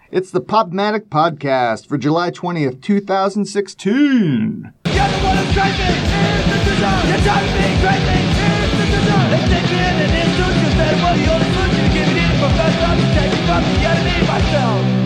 It's the Popmatic Podcast for July 20th, 2016. You're the one who's crazy. You're driving me crazy. They take me in and it's just because they're the only solution to give it in from first time to take it from the enemy myself.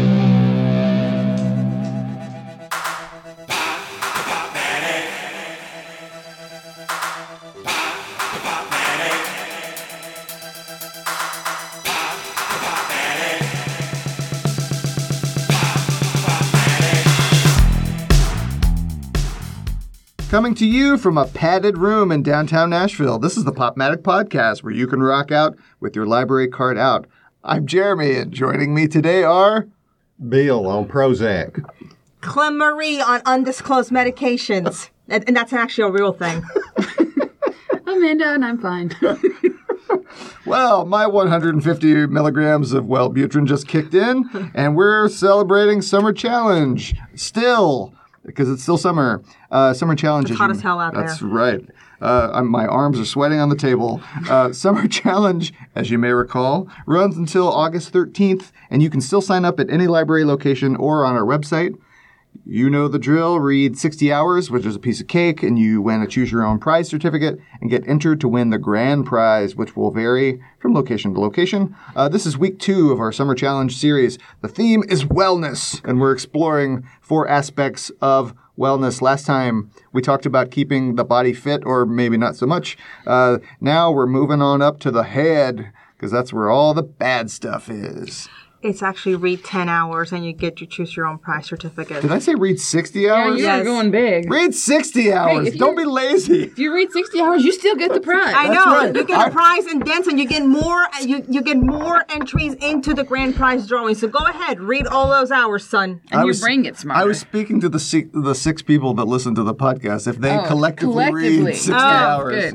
Coming to you from a padded room in downtown Nashville, this is the Popmatic Podcast, where you can rock out with your library card out. I'm Jeremy, and joining me today are... Bill on Prozac. Clem Marie on undisclosed medications. And that's actually a real thing. Amanda, and I'm fine. Well, my 150 milligrams of Wellbutrin just kicked in, and we're celebrating Summer Challenge still. Because it's still summer. Summer Challenge. It's hot as hell out there. That's right. My arms are sweating on the table. Summer Challenge, as you may recall, runs until August 13th, and you can still sign up at any library location or on our website. You know the drill. Read 60 hours, which is a piece of cake, and you win a Choose Your Own Prize certificate and get entered to win the grand prize, which will vary from location to location. This is week 2 of our Summer Challenge series. The theme is wellness, and we're exploring 4 aspects of wellness. Last time, we talked about keeping the body fit, or maybe not so much. Now we're moving on up to the head, because that's where all the bad stuff is. It's actually read 10 hours and you get your Choose Your Own Prize certificate. Did I say read 60 hours? Yeah, you're going big. Read 60 hours. Don't be lazy. If you read 60 hours, you still get the prize. I know. right. You get a prize and then some. You get more. You get more entries into the grand prize drawing. So go ahead, read all those hours, son. And your brain gets smarter. I was speaking to the 6 people that listen to the podcast. If they collectively read 60 hours. Good.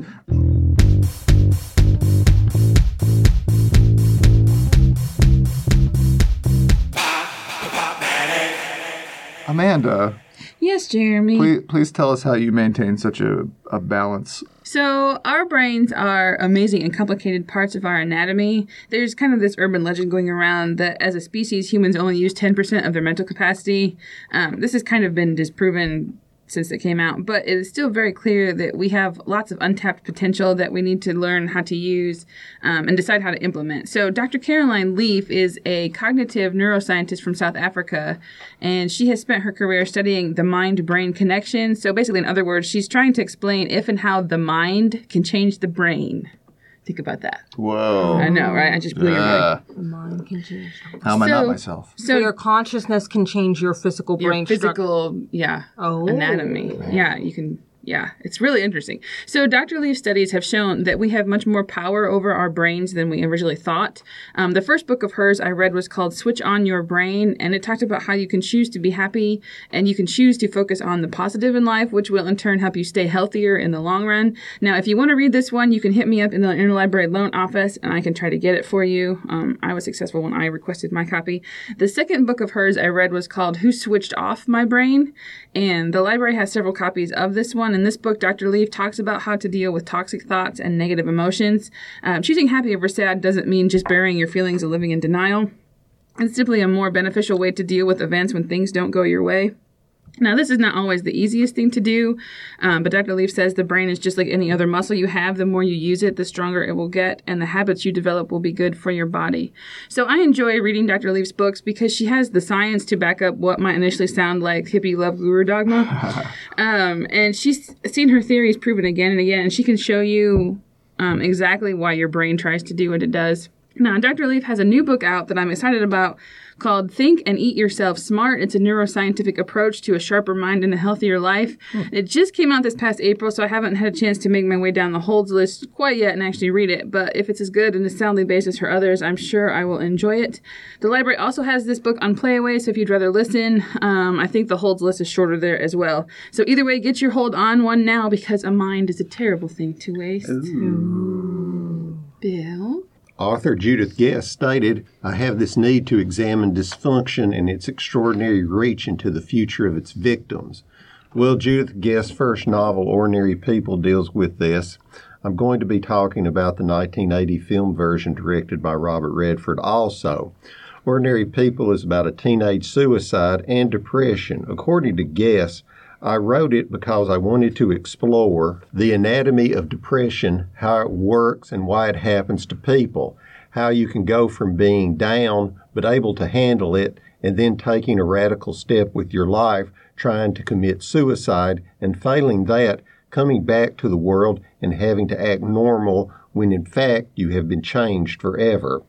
Amanda, Yes, Jeremy. please tell us how you maintain such a balance. So our brains are amazing and complicated parts of our anatomy. There's kind of this urban legend going around that as a species, humans only use 10% of their mental capacity. This has kind of been disproven since it came out, but it is still very clear that we have lots of untapped potential that we need to learn how to use and decide how to implement. So Dr. Caroline Leaf is a cognitive neuroscientist from South Africa, and she has spent her career studying the mind-brain connection. So basically, in other words, she's trying to explain if and how the mind can change the brain. Think about that. Whoa. I know, right? I just blew your mind. The mind can change. How am I not myself? So your consciousness can change your physical brain physical, anatomy. Yeah, you can. Yeah, it's really interesting. So Dr. Leaf's studies have shown that we have much more power over our brains than we originally thought. The first book of hers I read was called Switch On Your Brain, and it talked about how you can choose to be happy and you can choose to focus on the positive in life, which will in turn help you stay healthier in the long run. Now, if you want to read this one, you can hit me up in the interlibrary loan office and I can try to get it for you. I was successful when I requested my copy. The second book of hers I read was called Who Switched Off My Brain? And the library has several copies of this one. In this book, Dr. Leaf talks about how to deal with toxic thoughts and negative emotions. Choosing happy over sad doesn't mean just burying your feelings or living in denial. It's simply a more beneficial way to deal with events when things don't go your way. Now, this is not always the easiest thing to do, but Dr. Leaf says the brain is just like any other muscle you have. The more you use it, the stronger it will get, and the habits you develop will be good for your body. So I enjoy reading Dr. Leaf's books because she has the science to back up what might initially sound like hippie love guru dogma. And she's seen her theories proven again and again, and she can show you exactly why your brain tries to do what it does. Now, Dr. Leaf has a new book out that I'm excited about called Think and Eat Yourself Smart. It's a neuroscientific approach to a sharper mind and a healthier life. It just came out this past April, so I haven't had a chance to make my way down the holds list quite yet and actually read it. But if it's as good and as soundly based as her others, I'm sure I will enjoy it. The library also has this book on Playaway, so if you'd rather listen, I think the holds list is shorter there as well. So either way, get your hold on one now because a mind is a terrible thing to waste. Ooh. Bill? Author Judith Guest stated, "I have this need to examine dysfunction and its extraordinary reach into the future of its victims." Well, Judith Guest's first novel, Ordinary People, deals with this. I'm going to be talking about the 1980 film version directed by Robert Redford also. Ordinary People is about a teenage suicide and depression. According to Guess, I wrote it because I wanted to explore the anatomy of depression, how it works and why it happens to people, how you can go from being down but able to handle it and then taking a radical step with your life, trying to commit suicide, and failing that, coming back to the world and having to act normal when in fact you have been changed forever.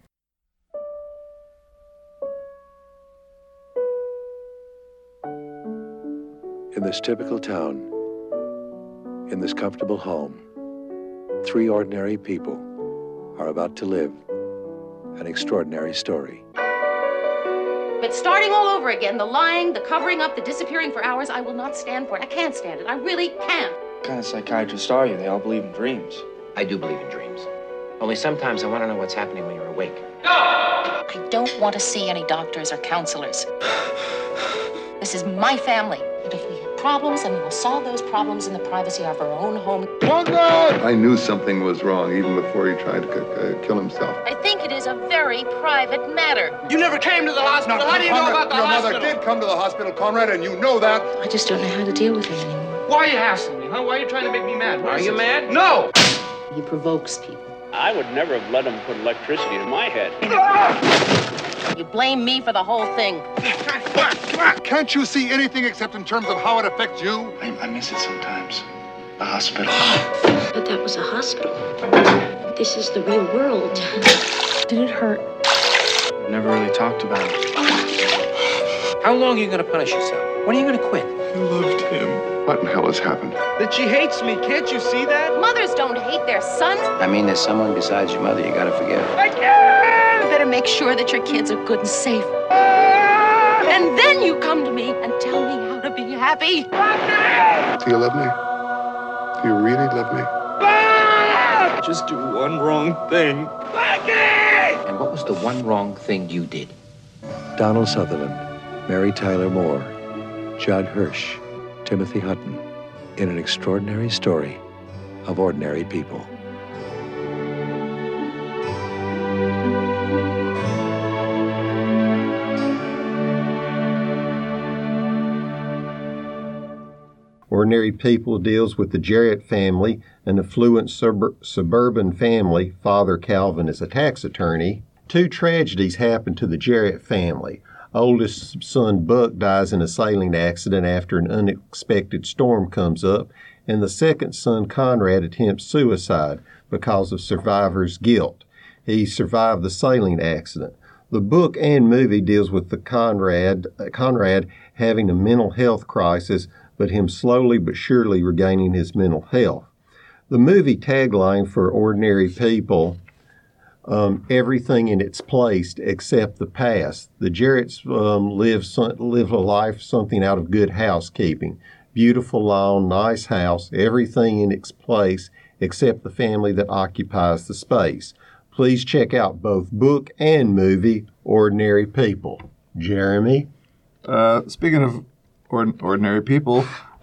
In this typical town, in this comfortable home, 3 ordinary people are about to live an extraordinary story. But starting all over again, the lying, the covering up, the disappearing for hours, I will not stand for it. I can't stand it. I really can't. What kind of psychiatrists are you? They all believe in dreams. I do believe in dreams. Only sometimes I want to know what's happening when you're awake. No! I don't want to see any doctors or counselors. This is my family. And if we have problems, then we will solve those problems in the privacy of our own home. Conrad! I knew something was wrong even before he tried to kill himself. I think it is a very private matter. You never came to the hospital. How do you know about the hospital? Your mother did come to the hospital, Conrad, and you know that. I just don't know how to deal with him anymore. Why are you hassling me, huh? Why are you trying to make me mad? Are you mad? No! He provokes people. I would never have let him put electricity in my head. You blame me for the whole thing. Come on. Can't you see anything except in terms of how it affects you? I miss it sometimes. The hospital. But that was a hospital. This is the real world. Did it hurt? Never really talked about it. How long are you going to punish yourself? When are you going to quit? I loved him. What in hell has happened? That she hates me. Can't you see that? Mothers don't hate their sons. I mean, there's someone besides your mother you got to forgive. I can't! You better make sure that your kids are good and safe. And then you come to me and tell me how to be happy. Do you love me? Do you really love me? Just do one wrong thing. And what was the one wrong thing you did? Donald Sutherland, Mary Tyler Moore, Judd Hirsch, Timothy Hutton, in an extraordinary story of ordinary people. Ordinary People deals with the Jarrett family, an affluent suburban family. Father Calvin is a tax attorney. 2 tragedies happen to the Jarrett family. Oldest son Buck dies in a sailing accident after an unexpected storm comes up, and the second son Conrad attempts suicide because of survivor's guilt. He survived the sailing accident. The book and movie deals with the Conrad having a mental health crisis, but him slowly but surely regaining his mental health. The movie tagline for Ordinary People, everything in its place except the past. The Jarretts live a life something out of Good Housekeeping. Beautiful lawn, nice house, everything in its place except the family that occupies the space. Please check out both book and movie, Ordinary People. Jeremy? Speaking of ordinary people,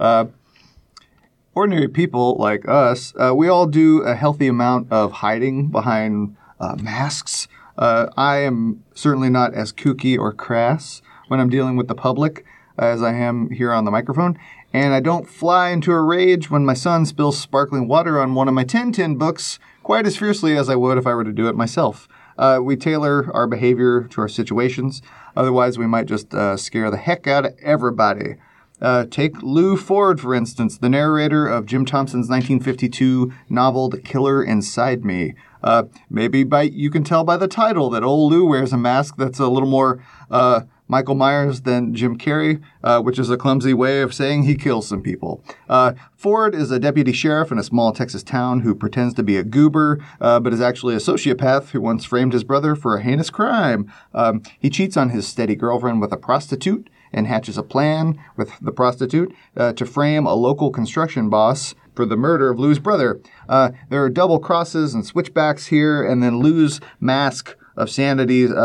ordinary people like us, we all do a healthy amount of hiding behind masks. I am certainly not as kooky or crass when I'm dealing with the public as I am here on the microphone. And I don't fly into a rage when my son spills sparkling water on one of my Tintin books quite as fiercely as I would if I were to do it myself. We tailor our behavior to our situations. Otherwise, we might just scare the heck out of everybody. Take Lou Ford, for instance, the narrator of Jim Thompson's 1952 novel The Killer Inside Me. Maybe you can tell by the title that old Lou wears a mask that's a little more Michael Myers than Jim Carrey, which is a clumsy way of saying he kills some people. Ford is a deputy sheriff in a small Texas town who pretends to be a goober, but is actually a sociopath who once framed his brother for a heinous crime. He cheats on his steady girlfriend with a prostitute and hatches a plan with the prostitute to frame a local construction boss for the murder of Lou's brother. There are double crosses and switchbacks here, and then Lou's mask of sanity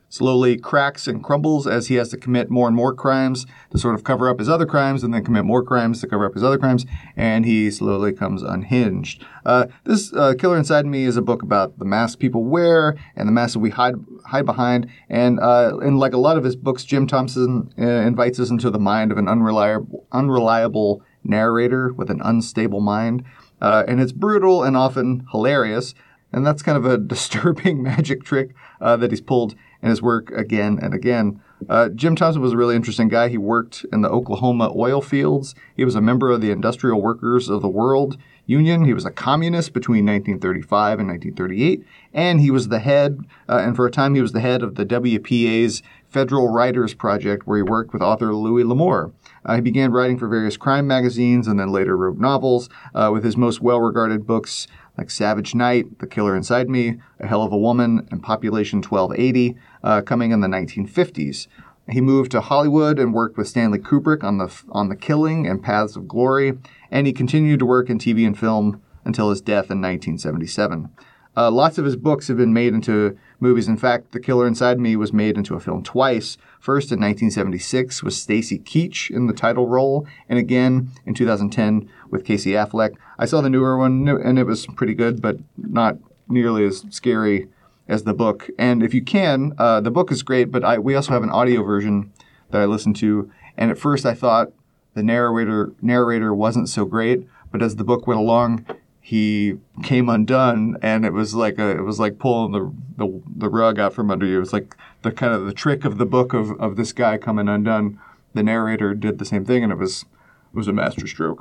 slowly cracks and crumbles as he has to commit more and more crimes to sort of cover up his other crimes and then commit more crimes to cover up his other crimes, and he slowly comes unhinged. This Killer Inside Me is a book about the masks people wear and the masks that we hide behind, and like a lot of his books, Jim Thompson invites us into the mind of an unreliable narrator with an unstable mind, and it's brutal and often hilarious, and that's kind of a disturbing magic trick that he's pulled in his work again and again. Jim Thompson was a really interesting guy. He worked in the Oklahoma oil fields. He was a member of the Industrial Workers of the World Union. He was a communist between 1935 and 1938, and he was the head, and for a time he was the head of the WPA's Federal Writers Project, where he worked with author Louis L'Amour. He began writing for various crime magazines and then later wrote novels, with his most well-regarded books like Savage Night, The Killer Inside Me, A Hell of a Woman, and Population 1280, coming in the 1950s. He moved to Hollywood and worked with Stanley Kubrick on The Killing and Paths of Glory, and he continued to work in TV and film until his death in 1977. Lots of his books have been made into movies. In fact, The Killer Inside Me was made into a film twice. First in 1976 with Stacy Keach in the title role, and again in 2010 with Casey Affleck. I saw the newer one, and it was pretty good, but not nearly as scary as the book. And if you can, the book is great, but we also have an audio version that I listened to, and at first I thought the narrator wasn't so great, but as the book went along, he came undone, and it was like pulling the rug out from under you. It was like the kind of the trick of the book of this guy coming undone. The narrator did the same thing, and it was a masterstroke.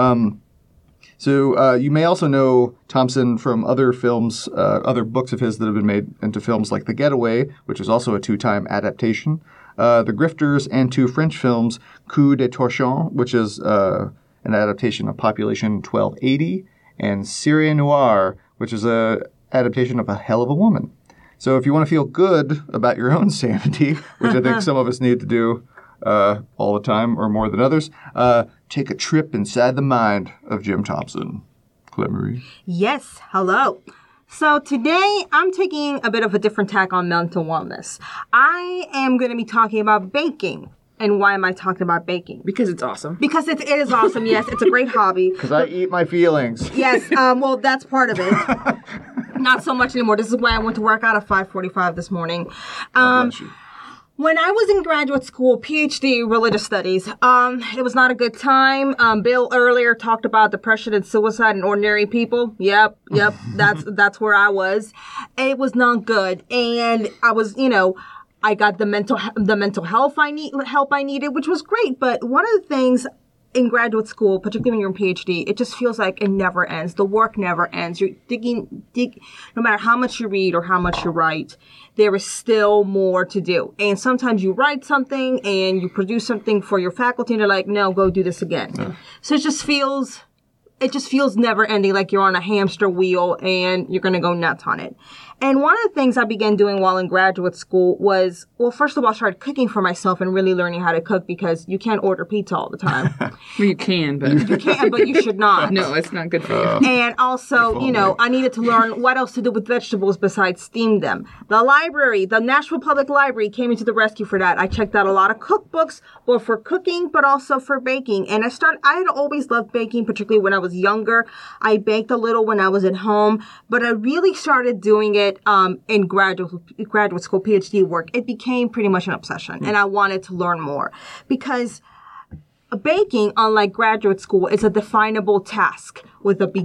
So you may also know Thompson from other films, other books of his that have been made into films like The Getaway, which is also a 2-time adaptation, The Grifters, and 2 French films, Coup de Torchon, which is an adaptation of Population 1280, and Syria Noir, which is an adaptation of A Hell of a Woman. So if you want to feel good about your own sanity, which I think some of us need to do all the time or more than others, take a trip inside the mind of Jim Thompson. Claire Marie? Yes, hello. So today I'm taking a bit of a different tack on mental wellness. I am going to be talking about baking. And why am I talking about baking? Because it's awesome. Because it is awesome, yes. It's a great hobby. Because I eat my feelings. Yes, well, that's part of it. Not so much anymore. This is why I went to work out at 5:45 this morning. When I was in graduate school, PhD, religious studies, it was not a good time. Bill earlier talked about depression and suicide in ordinary people. Yep, that's where I was. It was not good. And I was, I got the mental help I needed, which was great. But one of the things in graduate school, particularly when you're in PhD, it just feels like it never ends. The work never ends. You're no matter how much you read or how much you write, there is still more to do. And sometimes you write something and you produce something for your faculty and they're like, no, go do this again. Yeah. So it just feels never ending, like you're on a hamster wheel and you're going to go nuts on it. And one of the things I began doing while in graduate school was, well, first of all, I started cooking for myself and really learning how to cook because you can't order pizza all the time. Well, you can, but... You can, but you should not. No, it's not good for you. And also, I needed to learn what else to do with vegetables besides steam them. The library, the Nashville Public Library came into the rescue for that. I checked out a lot of cookbooks, both for cooking, but also for baking. And I had always loved baking, particularly when I was younger. I baked a little when I was at home, but I really started doing it in graduate school PhD work. It became pretty much an obsession, and I wanted to learn more because baking, unlike graduate school, is a definable task. With a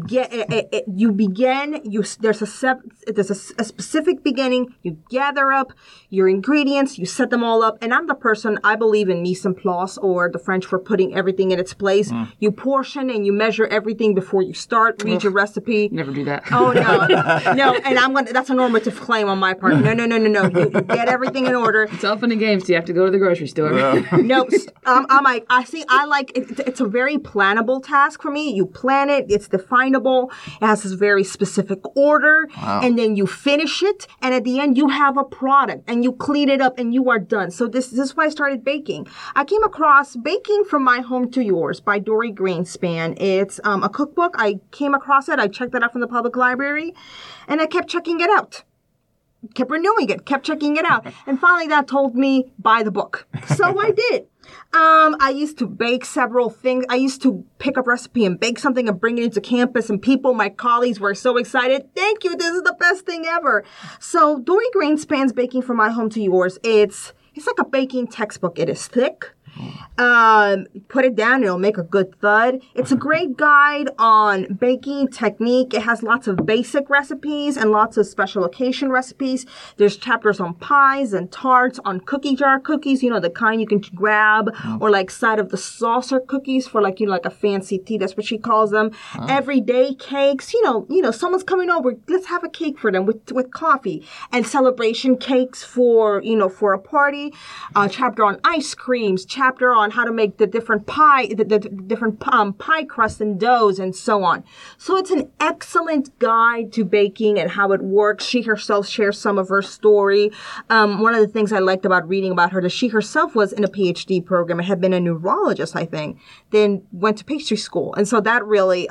there's a specific beginning. You gather up your ingredients, you set them all up, and I'm the person, I believe in mise en place, or the French for putting everything in its place. You portion and you measure everything before you start. Read your recipe. Never do that. Oh no, and that's a normative claim on my part. No. You get everything in order. It's all fun and games. You have to go to the grocery store. No, I'm like, I like it. It's a very plannable task for me. You plan it. It's definable. It has this very specific order. Wow. And then you finish it. And at the end, you have a product. And you clean it up and you are done. So this is why I started baking. I came across Baking from My Home to Yours by Dory Greenspan. It's a cookbook. I came across it. I checked it out from the public library. And I kept checking it out. kept renewing it, kept checking it out. And finally that told me, buy the book. So I did. I used to bake several things. I used to pick up recipe and bake something and bring it into campus, and my colleagues were so excited. Thank you. This is the best thing ever. So Dory Greenspan's Baking from My Home to Yours. It's like a baking textbook. It is thick. Put it down, it'll make a good thud. It's a great guide on baking technique. It has lots of basic recipes and lots of special occasion recipes. There's chapters on pies and tarts, on cookie jar cookies, the kind you can grab, or like side of the saucer cookies for like a fancy tea. That's what she calls them. Everyday cakes, someone's coming over, let's have a cake for them with coffee. And celebration cakes for a party. Chapter on ice creams, chapter on how to make the different pie crust and doughs and so on. So it's an excellent guide to baking and how it works. She herself shares some of her story. One of the things I liked about reading about her is she herself was in a PhD program and had been a neurologist, I think, then went to pastry school. And so that really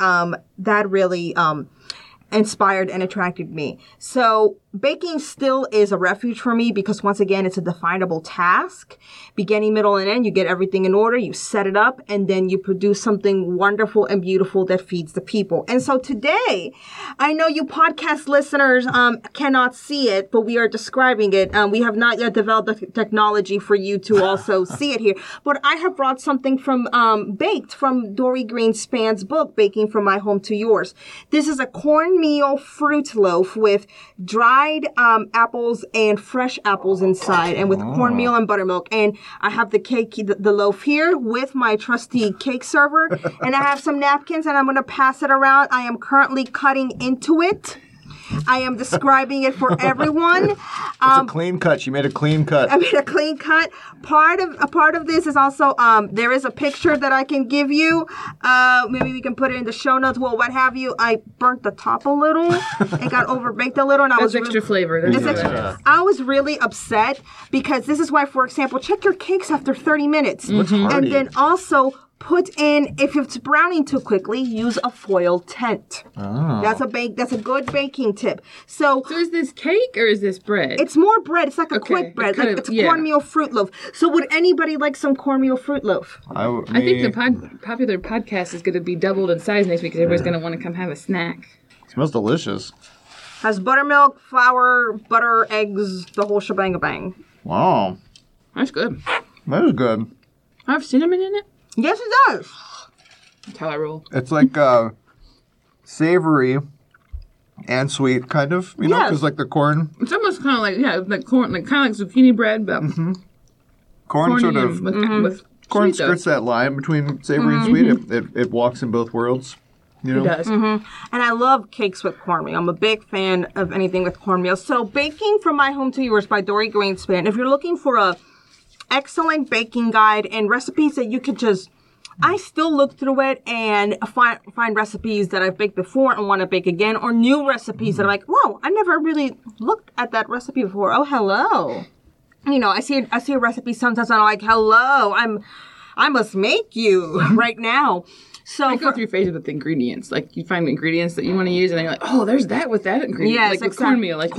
inspired and attracted me. So baking still is a refuge for me because, once again, it's a definable task. Beginning, middle, and end, you get everything in order, you set it up, and then you produce something wonderful and beautiful that feeds the people. And so today, I know you podcast listeners cannot see it, but we are describing it. We have not yet developed the technology for you to also see it here. But I have brought something baked from Dory Greenspan's book, Baking from My Home to Yours. This is a cornmeal fruit loaf with dried apples and fresh apples inside, and with cornmeal and buttermilk. And I have the loaf here with my trusty cake server, and I have some napkins, and I'm going to pass it around. I am currently cutting into it. I am describing it for everyone. It's a clean cut. She made a clean cut. I made a clean cut. A part of this is also there is a picture that I can give you. Maybe we can put it in the show notes. Well, what have you? I burnt the top a little. It got overbaked a little, and There's extra flavor. I was really upset because this is why, for example, check your cakes after 30 minutes, and then also put in, if it's browning too quickly, use a foil tent. Oh. That's a good baking tip. So is this cake or is this bread? It's more bread. It's like a quick bread. It's a cornmeal fruit loaf. So would anybody like some cornmeal fruit loaf? I think the popular podcast is going to be doubled in size next week because everybody's going to want to come have a snack. It smells delicious. Has buttermilk, flour, butter, eggs, the whole shebang-a-bang. Wow. That's good. That is good. I have cinnamon in it? Yes, it does. That's how I roll. It's like savory and sweet, kind of. You know, because like the corn. It's almost kind of like corn, kind of like zucchini bread, but corn sort of with corn skirts that line between savory and sweet. It walks in both worlds. You know? It does. And I love cakes with cornmeal. I'm a big fan of anything with cornmeal. So, Baking from My Home to Yours by Dory Greenspan. If you're looking for a excellent baking guide and recipes that you could I still look through it and find recipes that I've baked before and want to bake again, or new recipes that I'm like, whoa, I never really looked at that recipe before. Oh, hello. I see a recipe sometimes and I'm like, hello, I must make you right now. So I go through phases with ingredients. Like, you find ingredients that you want to use, and then you're like, oh, there's that with that ingredient. Yes, like with cornmeal. Like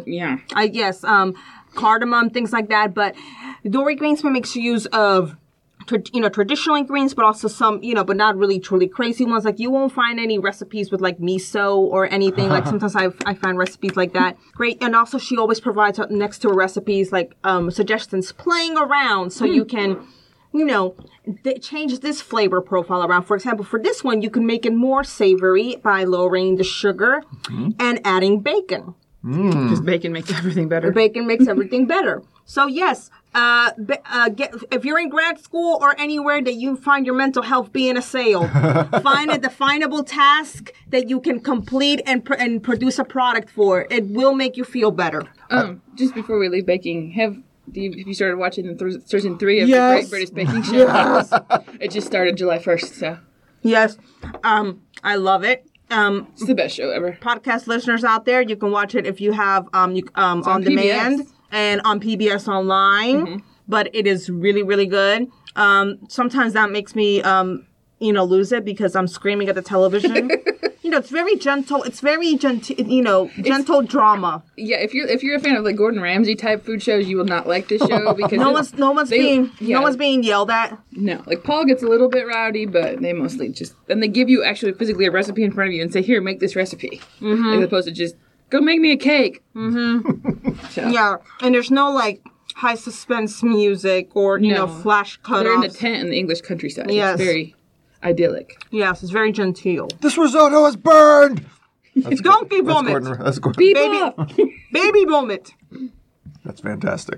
cardamom, things like that. But Dory Greenspan makes use of traditional ingredients, but also some, but not really truly crazy ones. Like, you won't find any recipes with like miso or anything. Like, sometimes I find recipes like that. Great. And also she always provides next to her recipes like suggestions playing around so you can change this flavor profile around. For example, for this one, you can make it more savory by lowering the sugar and adding bacon. Because bacon makes everything better. Bacon makes everything better. So yes, if you're in grad school or anywhere that you find your mental health being assailed, find a definable task that you can complete and produce a product for. It will make you feel better. Just before we leave baking, have you started watching season 3 of the Great British Baking Show? Yes. It just started July 1st, so. Yes. I love it. It's the best show ever. Podcast listeners out there, you can watch it if you have on demand and on PBS Online. But it is really, really good. Sometimes that makes me lose it because I'm screaming at the television. It's very gentle. It's very gentle drama. Yeah, if you're a fan of like Gordon Ramsay type food shows, you will not like this show because no one's being yelled at. No, like Paul gets a little bit rowdy, but they mostly just then they give you actually physically a recipe in front of you and say, "Here, make this recipe," as opposed to just go make me a cake. So. Yeah, and there's no like high suspense music or flash cutoffs. They're in a tent in the English countryside. Yes. It's very idyllic. Yes, it's very genteel. This risotto is burned! Donkey vomit! That's Gordon. Baby vomit! That's fantastic.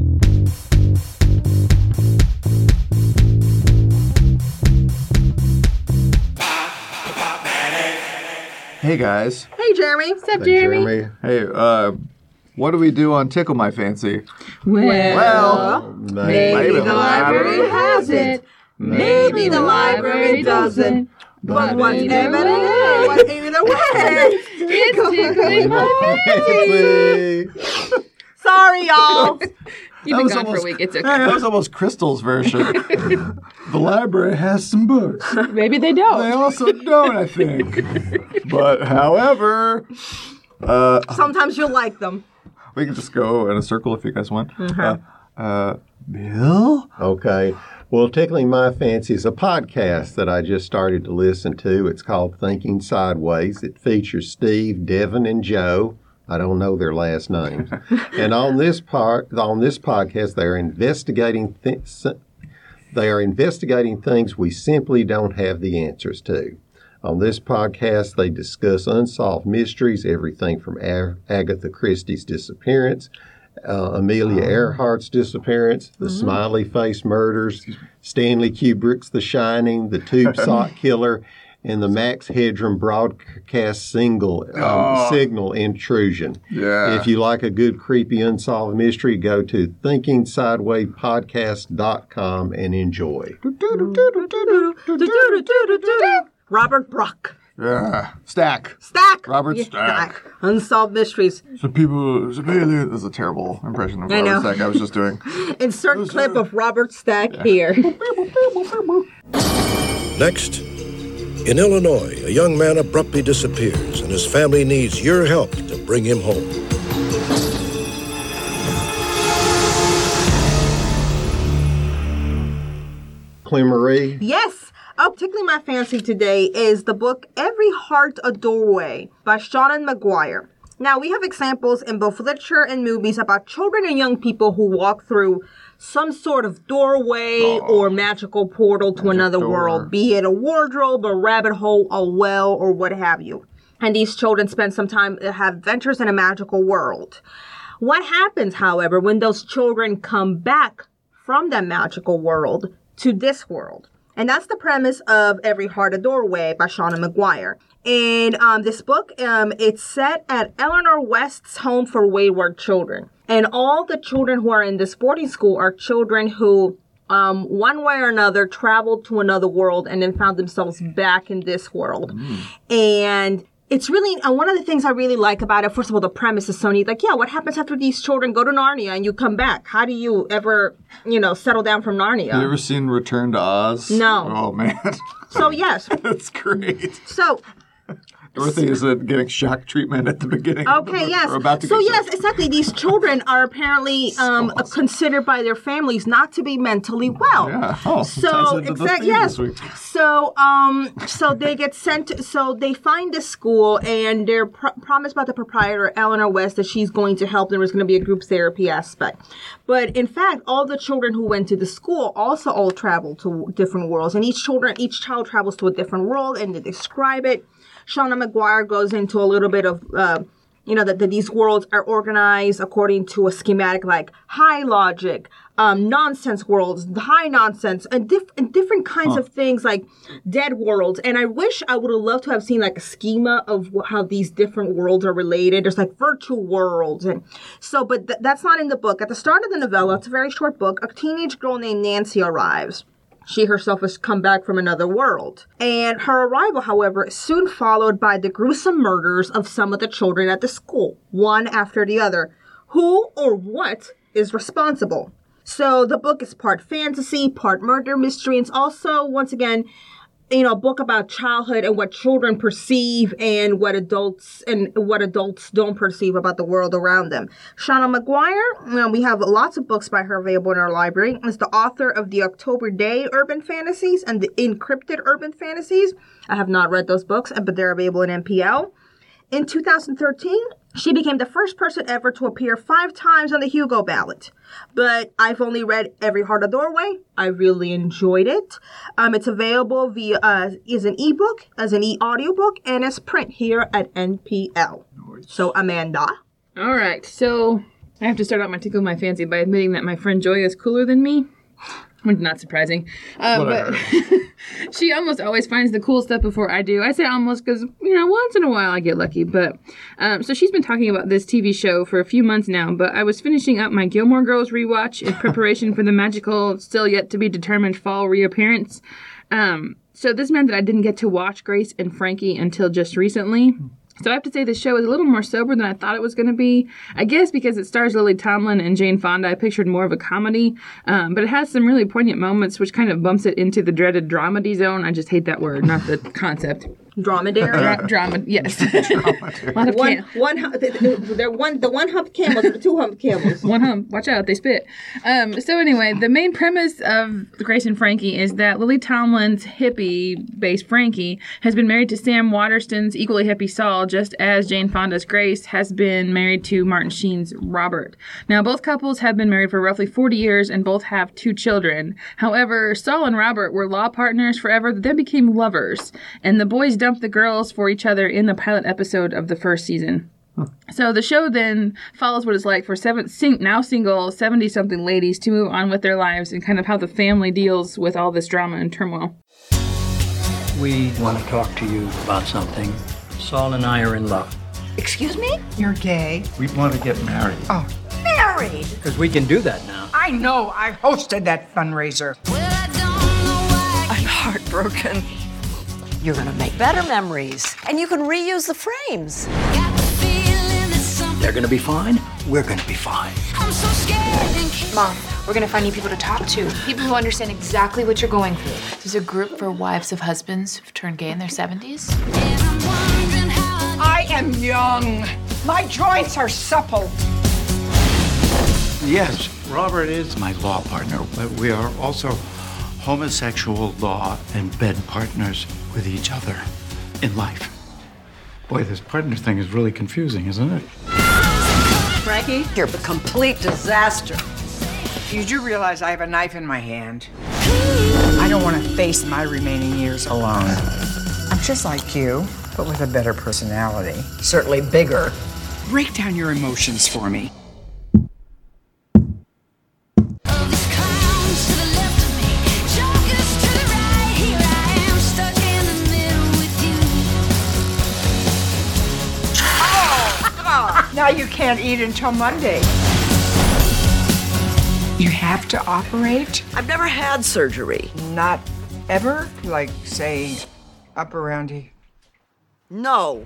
Hey guys. Hey Jeremy. What's up, Jeremy? Hey, what do we do on Tickle My Fancy? Well, maybe the library has it. Maybe the library doesn't. But whatever it is, either way, it's tickling my fancy. Sorry, y'all. You've been gone for a week. It's okay. That was almost Crystal's version. The library has some books. Maybe they don't. They also don't, I think. But, however... sometimes you'll like them. We can just go in a circle if you guys want. Bill? Okay. Well, Tickling My Fancy is a podcast that I just started to listen to. It's called Thinking Sideways. It features Steve, Devin, and Joe. I don't know their last names. And on this podcast, they are investigating things we simply don't have the answers to. On this podcast, they discuss unsolved mysteries, everything from Agatha Christie's disappearance, Amelia Earhart's disappearance, the Smiley Face murders, Stanley Kubrick's The Shining, the Tube Sock Killer, and the Max Headroom broadcast signal intrusion. Yeah. If you like a good, creepy, unsolved mystery, go to thinkingsidewaypodcast.com and enjoy. Robert Brock. Yeah. Stack. Robert Stack. Unsolved mysteries. Some aliens. This is a terrible impression of Robert Stack I was just doing. Insert clip of Robert Stack here. Next, in Illinois, a young man abruptly disappears, and his family needs your help to bring him home. Claire-Marie? Yes. Tickling My Fancy today is the book Every Heart a Doorway by Seanan McGuire. Now, we have examples in both literature and movies about children and young people who walk through some sort of doorway or magical portal to another world, be it a wardrobe, a rabbit hole, a well, or what have you. And these children spend some time, have adventures in a magical world. What happens, however, when those children come back from that magical world to this world? And that's the premise of Every Heart a Doorway by Seanan McGuire. And this book, it's set at Eleanor West's home for wayward children. And all the children who are in this boarding school are children who, one way or another, traveled to another world and then found themselves back in this world. And it's really, one of the things I really like about it, first of all, the premise is so neat. Like, yeah, what happens after these children go to Narnia and you come back? How do you ever, settle down from Narnia? Have you ever seen Return to Oz? No. Oh, man. So, yes. That's great. So... Dorothy is getting shock treatment at the beginning. Okay, yes. Yes, exactly. These children are apparently considered by their families not to be mentally well. Yeah. Oh, so yes. So they get sent. So they find a school, and they're promised by the proprietor, Eleanor West, that she's going to help. There was going to be a group therapy aspect, but in fact, all the children who went to the school also all traveled to different worlds, and each child travels to a different world, and they describe it. Seanan McGuire goes into a little bit of, that these worlds are organized according to a schematic like high logic, nonsense worlds, high nonsense, and different kinds of things like dead worlds. And I wish I would have loved to have seen like a schema of how these different worlds are related. There's like virtual worlds. And so, but that's not in the book. At the start of the novella, it's a very short book, a teenage girl named Nancy arrives. She herself has come back from another world. And her arrival, however, is soon followed by the gruesome murders of some of the children at the school, one after the other. Who or what is responsible? So the book is part fantasy, part murder mystery. And it's also, once again, a book about childhood and what children perceive and what adults don't perceive about the world around them. Shauna McGuire, we have lots of books by her available in our library. Is the author of the October Day Urban Fantasies and the Encrypted Urban Fantasies. I have not read those books, but they're available in NPL. In 2013, she became the first person ever to appear 5 times on the Hugo ballot. But I've only read Every Heart a Doorway. I really enjoyed it. It's available via as an ebook, as an e-audiobook, and as print here at NPL. So, Amanda. All right. So, I have to start out my Tickle My Fancy by admitting that my friend Joy is cooler than me. Not surprising. But she almost always finds the cool stuff before I do. I say almost because, once in a while I get lucky. But so she's been talking about this TV show for a few months now. But I was finishing up my Gilmore Girls rewatch in preparation for the magical, still yet to be determined fall reappearance. So this meant that I didn't get to watch Grace and Frankie until just recently. So I have to say this show is a little more sober than I thought it was going to be. I guess because it stars Lily Tomlin and Jane Fonda, I pictured more of a comedy. But it has some really poignant moments, which kind of bumps it into the dreaded dramedy zone. I just hate that word, not the concept. Dromedary? Drama, yes. The one hump camels or the 2 hump camels? One hump. Watch out, they spit. So anyway, the main premise of Grace and Frankie is that Lily Tomlin's hippie-based Frankie has been married to Sam Waterston's equally hippie Saul, just as Jane Fonda's Grace has been married to Martin Sheen's Robert. Now, both couples have been married for roughly 40 years and both have 2 children. However, Saul and Robert were law partners forever, then became lovers. And the boys dumped the girls for each other in the pilot episode of the first season. So the show then follows what it's like for now single 70-something ladies to move on with their lives and kind of how the family deals with all this drama and turmoil. We want to talk to you about something. Saul and I are in love. Excuse me? You're gay? We want to get married. Oh, married? Because we can do that now. I know. I hosted that fundraiser. I'm heartbroken. You're going to make better memories, and you can reuse the frames. They're going to be fine. We're going to be fine. I'm so scared. Mom, we're going to find you people to talk to. People who understand exactly what you're going through. There's a group for wives of husbands who've turned gay in their 70s. I am young. My joints are supple. Yes, Robert is my law partner, but we are also homosexual law and bed partners with each other in life. Boy, this partner thing is really confusing, isn't it? Frankie, you're a complete disaster. You do realize I have a knife in my hand. I don't want to face my remaining years alone. I'm just like you, but with a better personality. Certainly bigger. Break down your emotions for me. Now you can't eat until Monday. You have to operate? I've never had surgery. Not ever? Like, say, up around here? No.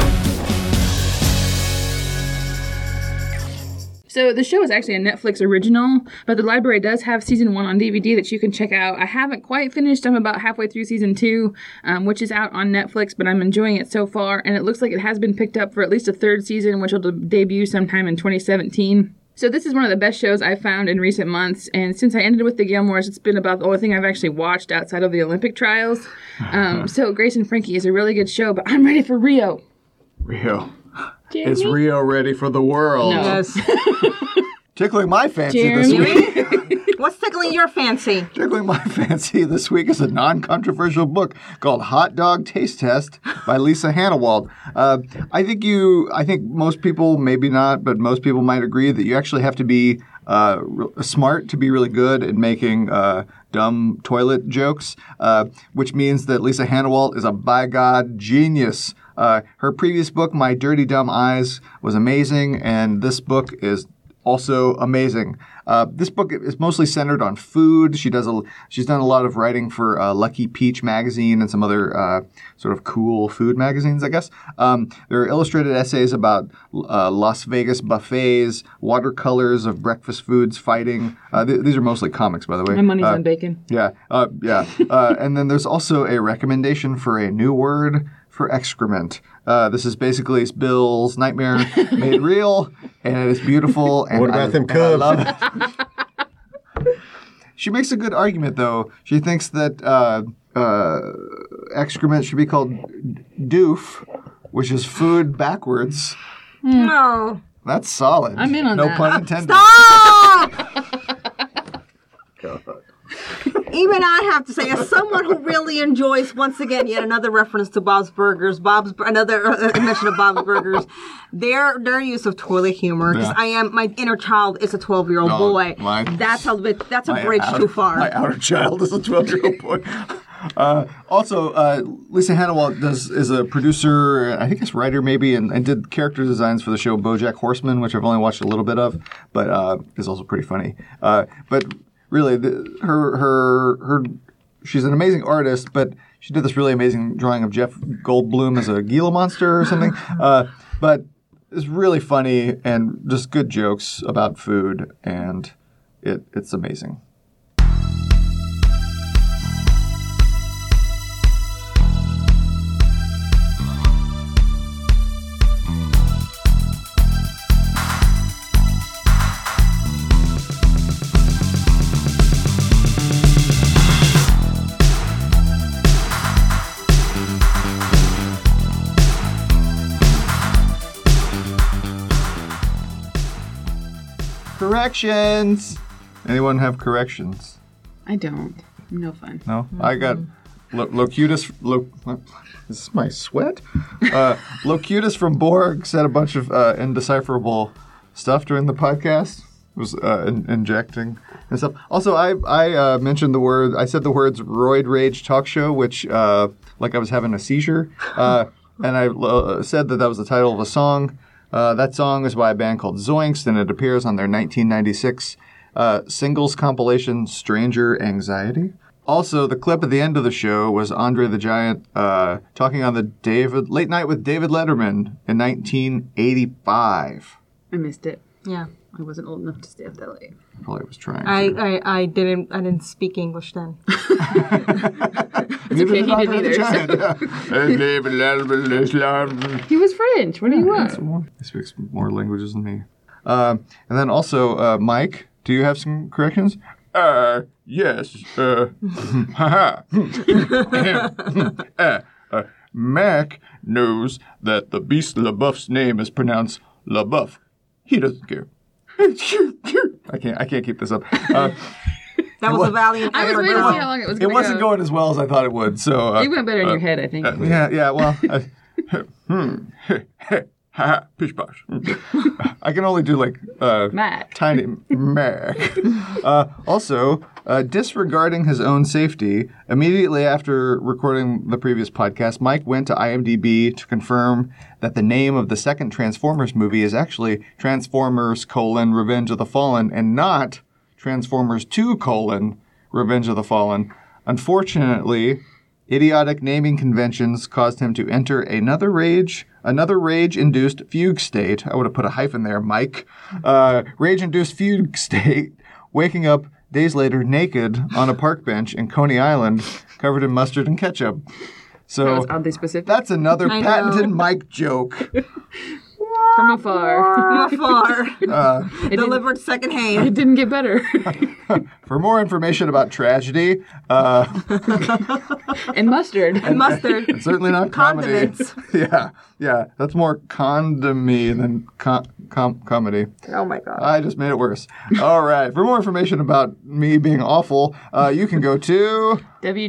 So the show is actually a Netflix original, but the library does have season 1 on DVD that you can check out. I haven't quite finished. I'm about halfway through season 2, which is out on Netflix, but I'm enjoying it so far. And it looks like it has been picked up for at least a 3rd season, which will debut sometime in 2017. So this is one of the best shows I've found in recent months. And since I ended with the Gilmores, it's been about the only thing I've actually watched outside of the Olympic trials. So Grace and Frankie is a really good show, but I'm ready for Rio. Rio. Jeremy? Is Rio ready for the world? No. Yes. Tickling my fancy Jeremy? this week. What's tickling your fancy? Tickling my fancy this week is a non-controversial book called Hot Dog Taste Test by Lisa Hannawald. I think most people, maybe not, but most people might agree that you actually have to be smart to be really good at making dumb toilet jokes, which means that Lisa Hannawald is a by God genius. Her previous book, My Dirty Dumb Eyes, was amazing, and this book is also amazing. This book is mostly centered on food. She's done a lot of writing for Lucky Peach magazine and some other sort of cool food magazines, I guess. There are illustrated essays about Las Vegas buffets, watercolors of breakfast foods, fighting. These are mostly comics, by the way. My money's on bacon. Yeah. And then there's also a recommendation for a new word for excrement. This is basically Bill's nightmare made real, and it is beautiful. And what about them cubs? I love it. She makes a good argument, though. She thinks that excrement should be called doof, which is food backwards. No. That's solid. I'm in on no that. pun intended. Stop! Even I have to say, as someone who really enjoys, once again, yet another reference to Bob's Burgers, another mention of Bob's Burgers, their use of toilet humor, because my inner child is a 12-year-old boy. That's a bridge too far. My outer child is a 12-year-old boy. Also, Lisa Hannawalt is a producer, I think it's writer maybe, and did character designs for the show BoJack Horseman, which I've only watched a little bit of, but is also pretty funny. But really, she's an amazing artist, but she did this really amazing drawing of Jeff Goldblum as a Gila monster or something. But it's really funny and just good jokes about food, and it's amazing. Corrections. Anyone have corrections? I don't. No fun. No? Mm-hmm. I got Locutus. Is this my sweat? Locutus from Borg said a bunch of indecipherable stuff during the podcast. Was injecting and stuff. Also, I mentioned I said the words roid rage talk show, which like I was having a seizure. And I said that was the title of a song. That song is by a band called Zoinks, and it appears on their 1996 singles compilation, Stranger Anxiety. Also, the clip at the end of the show was Andre the Giant talking on the Late Night with David Letterman in 1985. I missed it. Yeah. I wasn't old enough to stay up that late. Probably was trying. I didn't speak English then. It's okay, he didn't either. He was French. What do you want? He speaks more languages than me. And then also, Mike, do you have some corrections? Yes. Mac knows that the Beast LaBeouf's name is pronounced LaBeouf. He doesn't care. I can't keep this up. That was a valiant effort. I was waiting to see how long it was going to go. It wasn't going as well as I thought it would. So it went better in your head, I think. Yeah. Well, pish posh. I can only do like Mac. Tiny Mac. Also, disregarding his own safety, immediately after recording the previous podcast, Mike went to IMDb to confirm that the name of the second Transformers movie is actually Transformers: Revenge of the Fallen, and not Transformers 2: Revenge of the Fallen. Unfortunately, idiotic naming conventions caused him to enter another rage-induced fugue state. I would have put a hyphen there, Mike. Rage-induced fugue state, waking up days later naked on a park bench in Coney Island, covered in mustard and ketchup. So that was oddly specific. That's another patented Mike joke. From afar. Delivered secondhand. It didn't get better. For more information about tragedy, and mustard. And certainly not comedy. Condiments. Yeah. That's more condomy than comedy. Oh my God. I just made it worse. All right. For more information about me being awful, you can go to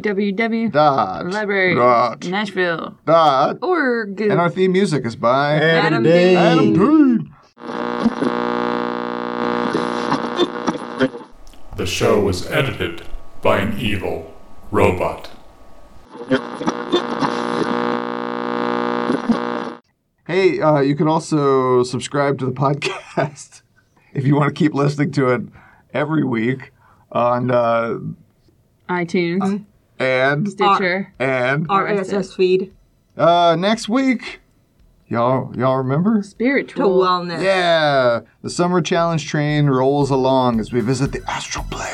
www.library.nashville.org. And our theme music is by Adam Dean. Adam Dean. The show was edited by an evil robot. Hey, you can also subscribe to the podcast if you want to keep listening to it every week on iTunes and Stitcher and our RSS feed. Next week, y'all remember? Spiritual wellness. Yeah, the summer challenge train rolls along as we visit the astral plane.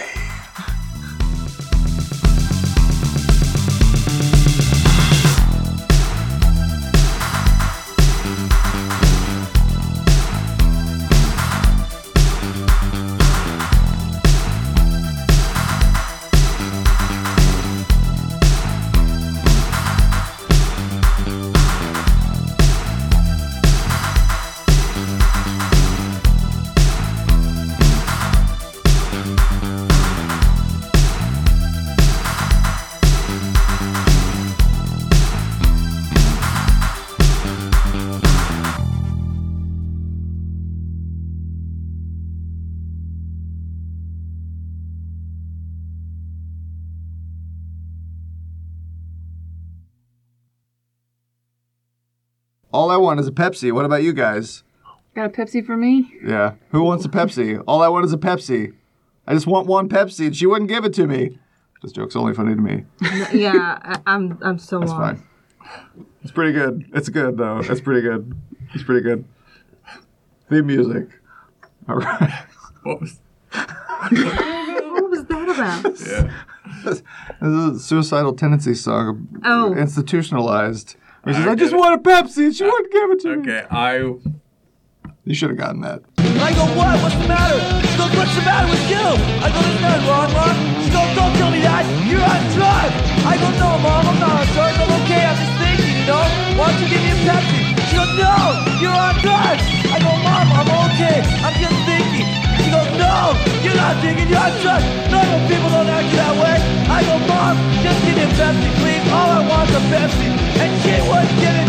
All I want is a Pepsi. What about you guys? Got a Pepsi for me? Yeah. Who wants a Pepsi? All I want is a Pepsi. I just want one Pepsi, and she wouldn't give it to me. This joke's only funny to me. Yeah, I'm so That's wrong. fine. It's pretty good. It's good, though. It's pretty good. It's pretty good. Theme music. All right. What was that about? Yeah. This is a suicidal tendencies song. Institutionalized. He says, I just want a Pepsi, and she wouldn't give it to me. You should have gotten that. I go, what? What's the matter? She goes, what's the matter with you? I go, there's nothing wrong, Mom. She goes, don't tell me that. You're on drugs. I go, no, Mom, I'm not on drugs. I'm okay. I'm just thinking, you know? Why don't you give me a Pepsi? She goes, no, you're on drugs. I go, Mom, I'm okay. I'm just thinking. She goes, no, you're not thinking. You're on drugs. Normal people don't act that way. I go, Mom, just give me a Pepsi, please. All I want is a Pepsi. And she wouldn't give it